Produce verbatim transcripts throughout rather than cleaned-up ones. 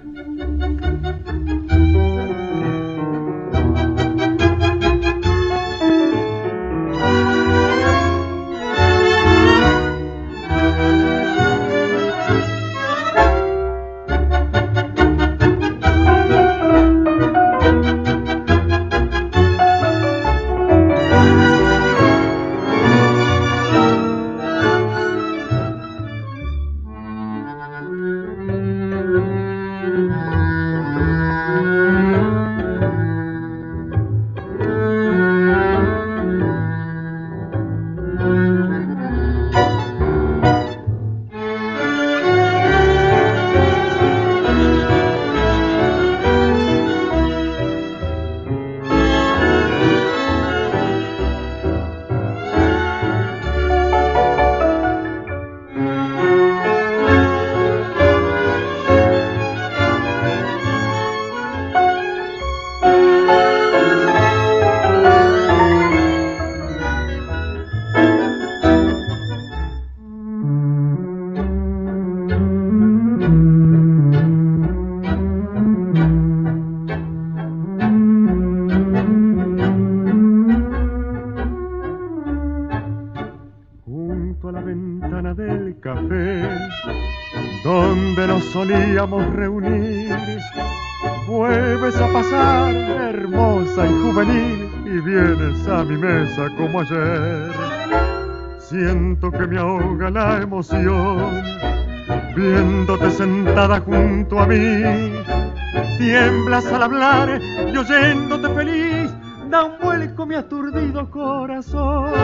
Solíamos reunir, vuelves a pasar hermosa y juvenil y vienes a mi mesa como ayer. Siento que me ahoga la emoción viéndote sentada junto a mí. Tiemblas al hablar y oyéndote feliz da un vuelco mi aturdido corazón.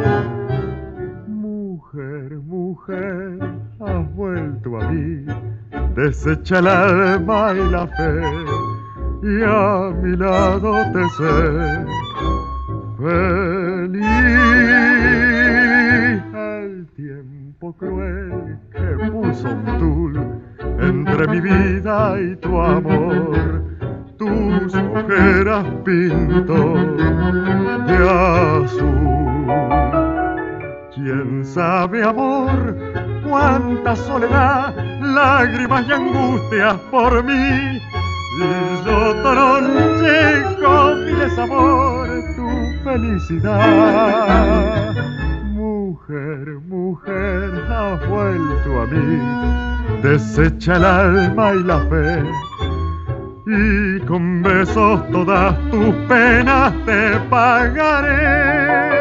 Mujer, mujer, has vuelto a mí, desecha el alma y la fe, y a mi lado te sé feliz. El tiempo cruel que puso un tul entre mi vida y tu amor, tus ojeras pintó de azul. ¿Quién sabe, amor, cuánta soledad, lágrimas y angustias por mí? Y yo tronché con mi desamor tu felicidad. Mujer, mujer, has vuelto a mí, desecha el alma y la fe, y con besos todas tus penas te pagaré.